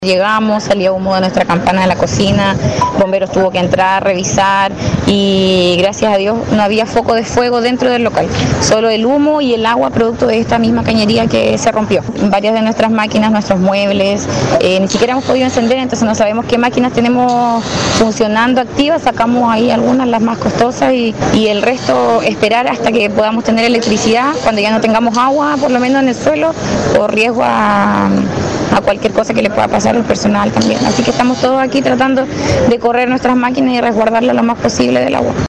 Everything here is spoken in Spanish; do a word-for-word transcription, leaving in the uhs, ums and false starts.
Llegamos, salía humo de nuestra campana de la cocina, bomberos tuvo que entrar, revisar y gracias a Dios no había foco de fuego dentro del local, solo el humo y el agua producto de esta misma cañería que se rompió. Varias de nuestras máquinas, nuestros muebles, eh, ni siquiera hemos podido encender, entonces no sabemos qué máquinas tenemos funcionando activas, sacamos ahí algunas, las más costosas y, y el resto esperar hasta que podamos tener electricidad, cuando ya no tengamos agua, por lo menos en el suelo, por riesgo a... a cualquier cosa que le pueda pasar al personal también. Así que estamos todos aquí tratando de correr nuestras máquinas y resguardarlas lo más posible del agua.